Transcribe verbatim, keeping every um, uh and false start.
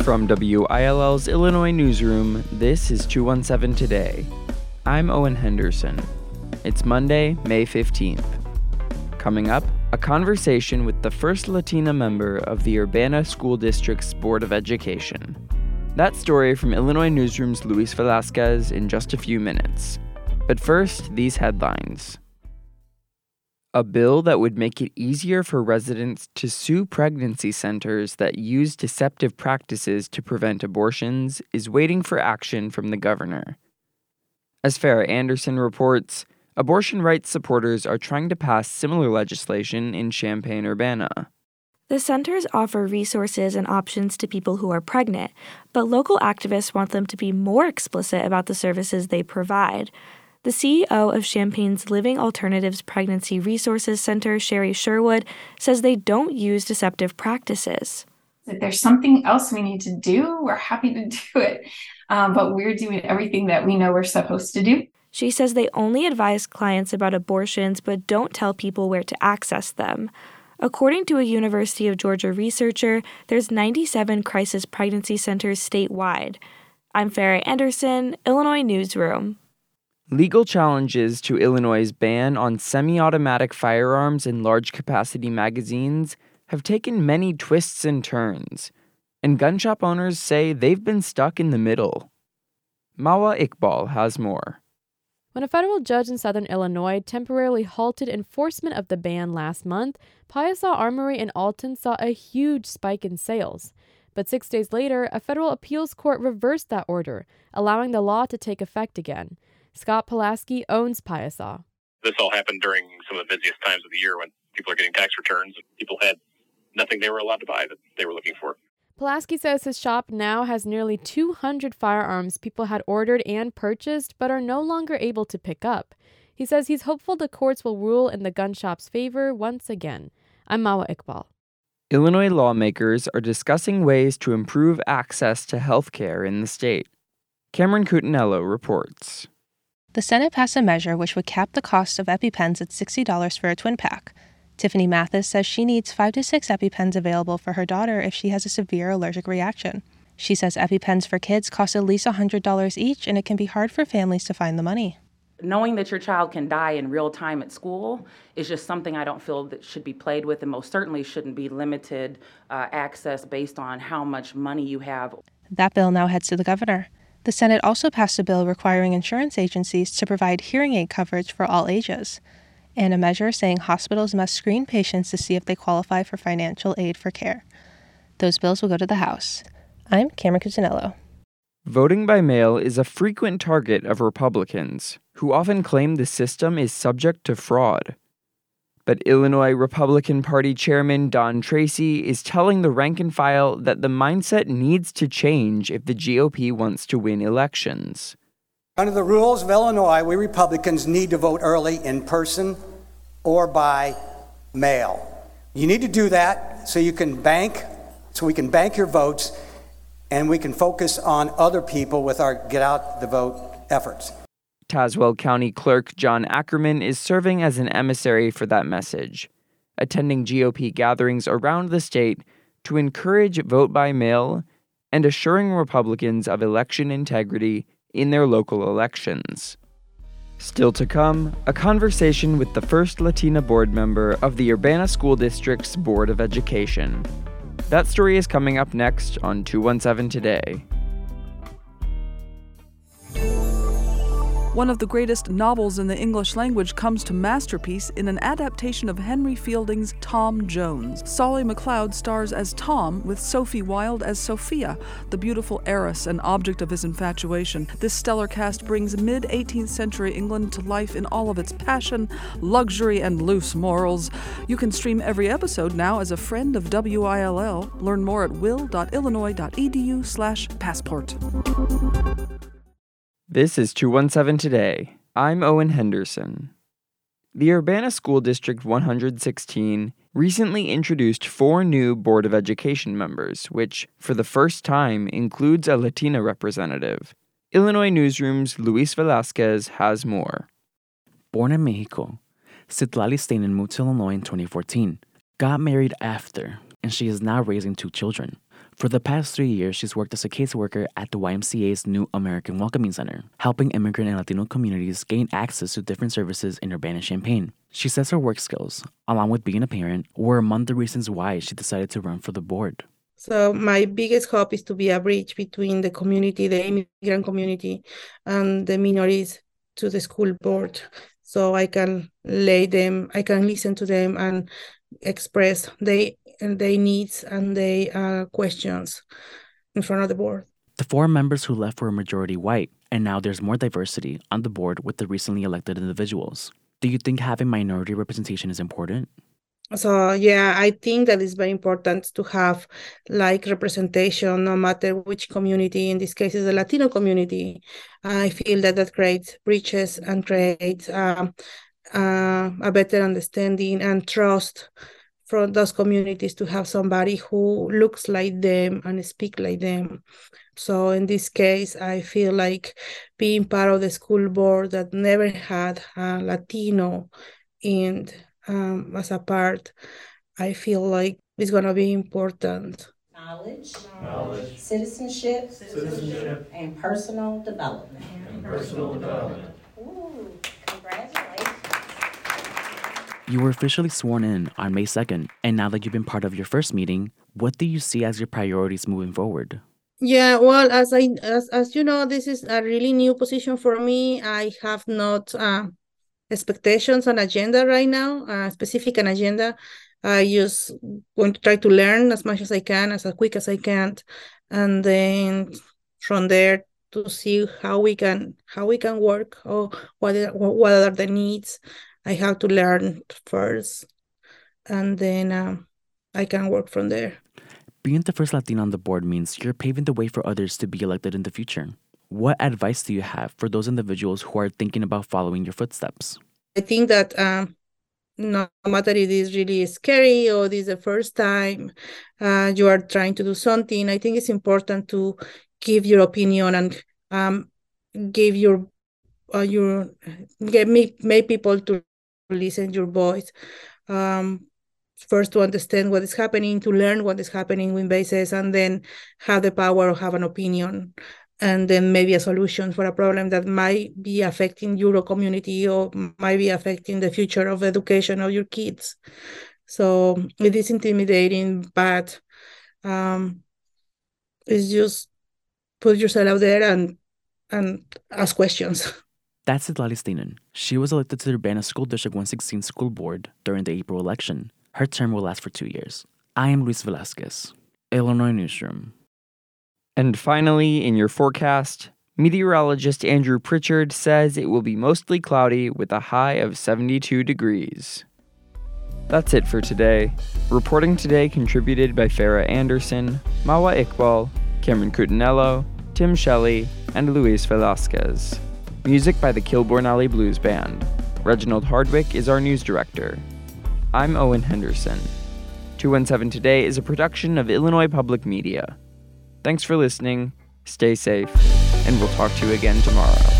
From W I L L's Illinois Newsroom, this is two one seven Today. I'm Owen Henderson. It's Monday, May fifteenth. Coming up, a conversation with the first Latina member of the Urbana School District's Board of Education. That story from Illinois Newsroom's Luis Velasquez in just a few minutes. But first, these headlines. A bill that would make it easier for residents to sue pregnancy centers that use deceptive practices to prevent abortions is waiting for action from the governor. As Farah Anderson reports, abortion rights supporters are trying to pass similar legislation in Champaign-Urbana. The centers offer resources and options to people who are pregnant, but local activists want them to be more explicit about the services they provide. The C E O of Champaign's Living Alternatives Pregnancy Resources Center, Sherry Sherwood, says they don't use deceptive practices. If there's something else we need to do, we're happy to do it, um, but we're doing everything that we know we're supposed to do. She says they only advise clients about abortions but don't tell people where to access them. According to a University of Georgia researcher, there's ninety-seven crisis pregnancy centers statewide. I'm Farah Anderson, Illinois Newsroom. Legal challenges to Illinois' ban on semi-automatic firearms in large-capacity magazines have taken many twists and turns, and gun shop owners say they've been stuck in the middle. Mawa Iqbal has more. When a federal judge in southern Illinois temporarily halted enforcement of the ban last month, Piasaw Armory in Alton saw a huge spike in sales. But six days later, a federal appeals court reversed that order, allowing the law to take effect again. Scott Pulaski owns Piasaw. This all happened during some of the busiest times of the year when people are getting tax returns and people had nothing they were allowed to buy that they were looking for. Pulaski says his shop now has nearly two hundred firearms people had ordered and purchased but are no longer able to pick up. He says he's hopeful the courts will rule in the gun shop's favor once again. I'm Mawa Iqbal. Illinois lawmakers are discussing ways to improve access to health care in the state. Cameron Cutinello reports. The Senate passed a measure which would cap the cost of EpiPens at sixty dollars for a twin pack. Tiffany Mathis says she needs five to six EpiPens available for her daughter if she has a severe allergic reaction. She says EpiPens for kids cost at least one hundred dollars each, and it can be hard for families to find the money. Knowing that your child can die in real time at school is just something I don't feel that should be played with, and most certainly shouldn't be limited uh, access based on how much money you have. That bill now heads to the governor. The Senate also passed a bill requiring insurance agencies to provide hearing aid coverage for all ages, and a measure saying hospitals must screen patients to see if they qualify for financial aid for care. Those bills will go to the House. I'm Cameron Cutinello. Voting by mail is a frequent target of Republicans, who often claim the system is subject to fraud. But Illinois Republican Party Chairman Don Tracy is telling the rank and file that the mindset needs to change if the G O P wants to win elections. Under the rules of Illinois, we Republicans need to vote early in person or by mail. You need to do that so you can bank, so we can bank your votes, and we can focus on other people with our get out the vote efforts. Tazewell County Clerk John Ackerman is serving as an emissary for that message, attending G O P gatherings around the state to encourage vote by mail and assuring Republicans of election integrity in their local elections. Still to come, a conversation with the first Latina board member of the Urbana School District's Board of Education. That story is coming up next on two one seven Today. One of the greatest novels in the English language comes to masterpiece in an adaptation of Henry Fielding's Tom Jones. Solly McLeod stars as Tom, with Sophie Wilde as Sophia, the beautiful heiress and object of his infatuation. This stellar cast brings mid-eighteenth century England to life in all of its passion, luxury, and loose morals. You can stream every episode now as a friend of W I L L. Learn more at will.illinois.edu slash passport. This is two one seven Today. I'm Owen Henderson. The Urbana School District one hundred sixteen recently introduced four new Board of Education members, which, for the first time, includes a Latina representative. Illinois Newsroom's Luis Velasquez has more. Born in Mexico, Citlali Stainen moved to Illinois in twenty fourteen, got married after, and she is now raising two children. For the past three years, she's worked as a caseworker at the Y M C A's New American Welcoming Center, helping immigrant and Latino communities gain access to different services in Urbana-Champaign. She says her work skills, along with being a parent, were among the reasons why she decided to run for the board. So my biggest hope is to be a bridge between the community, the immigrant community, and the minorities to the school board. So I can lay them, I can listen to them and express their, their needs and their uh, questions in front of the board. The four members who left were majority white, and now there's more diversity on the board with the recently elected individuals. Do you think having minority representation is important? So, yeah, I think that it's very important to have like representation, no matter which community. In this case, is the Latino community. I feel that that creates bridges and creates um, uh, a better understanding and trust from those communities to have somebody who looks like them and speak like them. So in this case, I feel like being part of the school board that never had a Latino in um, as a part, I feel like it's going to be important. Knowledge, Knowledge. Citizenship, Citizenship, and personal development. And personal development. Ooh, congratulations. You were officially sworn in on May second, and now that you've been part of your first meeting, what do you see as your priorities moving forward? Yeah, well, as I as, as you know, this is a really new position for me. I have not uh, expectations on agenda right now, uh, specific an agenda. I just going to try to learn as much as I can, as quick as I can, and then from there to see how we can how we can work or what are, what are the needs. I have to learn first, and then um, I can work from there. Being the first Latina on the board means you're paving the way for others to be elected in the future. What advice do you have for those individuals who are thinking about following your footsteps? I think that um, no matter if it is really scary or this is the first time uh, you are trying to do something, I think it's important to give your opinion and um, give your uh, your get make, make people to listen to your voice. Um, first to understand what is happening, to learn what is happening with bases, and then have the power of have an opinion, and then maybe a solution for a problem that might be affecting your community or might be affecting the future of education of your kids. So it is intimidating, but um, it's just put yourself out there and and ask questions. That's Citlali Steinan. She was elected to the Urbana School District one sixteen School Board during the April election. Her term will last for two years. I am Luis Velasquez, Illinois Newsroom. And finally, in your forecast, meteorologist Andrew Pritchard says it will be mostly cloudy with a high of seventy-two degrees. That's it for today. Reporting today contributed by Farah Anderson, Mawa Iqbal, Cameron Cutinello, Tim Shelley, and Luis Velasquez. Music by the Kilbourne Alley Blues Band. Reginald Hardwick is our news director. I'm Owen Henderson. two one seven Today is a production of Illinois Public Media. Thanks for listening, stay safe, and we'll talk to you again tomorrow.